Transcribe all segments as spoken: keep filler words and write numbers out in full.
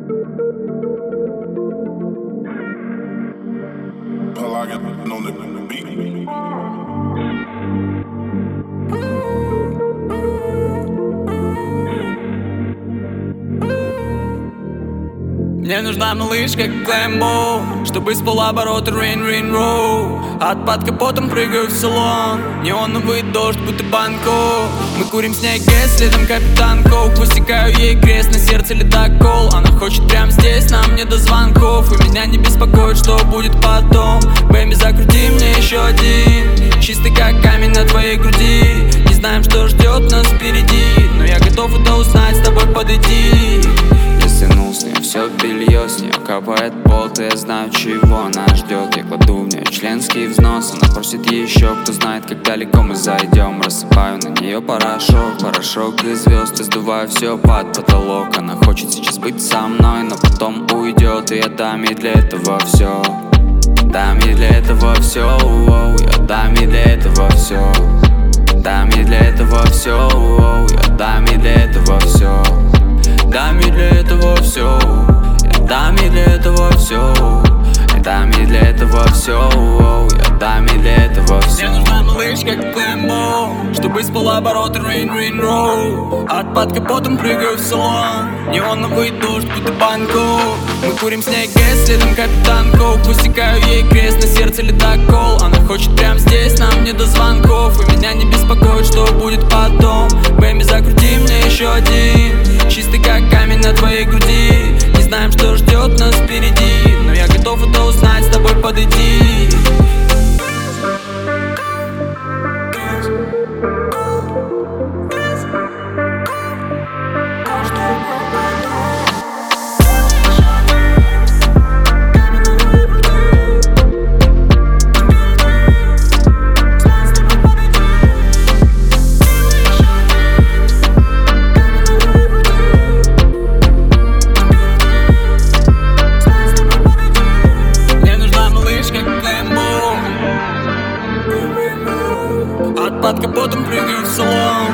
Мне нужна малышка, как Лэмбо, чтобы с полоборота рейн-рейн-роу. От под капотом прыгаю в салон, неоновый дождь, будто Бангкок. Мы курим снег, следом капитан Коук. Высекаю ей крест, на сердце ледокол. Она хочет прямо здесь, нам не до звонков. И меня не беспокоит, что будет потом. Бэйби, закрути мне еще один, чистый как камень на твоей груди. Не знаем, что ждет нас впереди, но я готов это узнать, с тобой подойти. Я стянул с нее все белье, с нее капает пот, и я знаю, чего она ждет. Я кладу в нее членский взнос, она просит еще, кто знает, как далеко мы зайдем. Рассыпаю на нее порошок, порошок из звезд, и сдуваю все под потолок. Она хочет сейчас быть со мной, но потом уйдет, и я дам ей для этого все. Дам ей для этого все, я дам ей для этого все. Дам ей для этого все, я дам ей для этого все. Дам ей для этого все, я дам ей для этого все. Я дам ей для этого все, я дам ей для этого все. Мне нужна малышка, как Лэмбо, чтобы с полоборота рейн-рейн-роу. От под капотом прыгаю в салон, неоновый дождь, будто Бангкок. Мы курим снег, следом капитан Коук. Высекаю ей крест, на сердце ледокол. Она хочет прямо здесь, нам не до звонков. И меня не беспокоит, что будет потом. Бэйби, закрути мне еще один, чистый как камень на твоей груди. Не знаем, что ждет нас впереди, но я готов это узнать, с тобой подойти. От под капотом прыгаю в салон.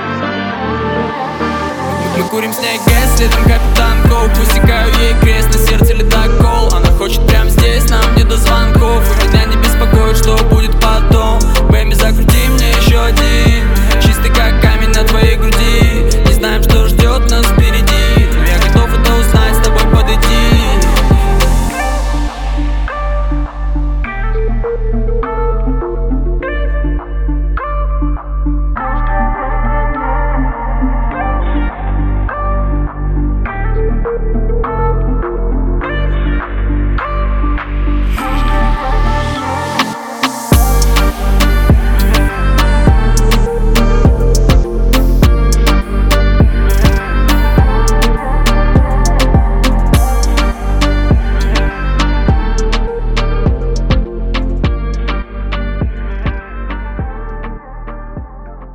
Мы курим снег, следом капитан Коук. Высекаю ей крест, на сердце ледокол. Она хочет прямо здесь, нам не до звонков. И меня не беспокоит, что будет потом. Бэйби, закрути мне еще один,